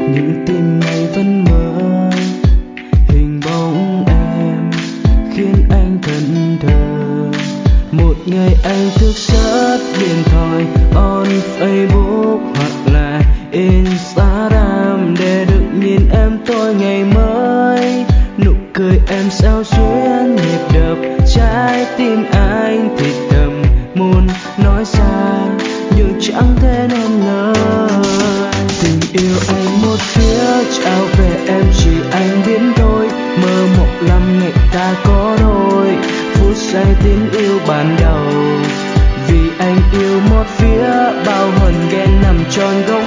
nhưng tim này vẫn mơ hình bóng em khiến anh thẫn thờ. Một ngày anh thức giấc điện thoại on Facebook hoặc là Instagram để được nhìn em tôi ngày mới. Nụ cười em sao xuyến nhịp đập trái tim anh thì thầm muốn nói ra nhưng chẳng thể nên lời. Tình yêu anh một phía trao về em chỉ anh biết thôi, mơ mộng lắm ngày ta có đôi phút giây tiếng yêu ban đầu. Vì anh yêu một phía bao hờn ghen nằm tròn góc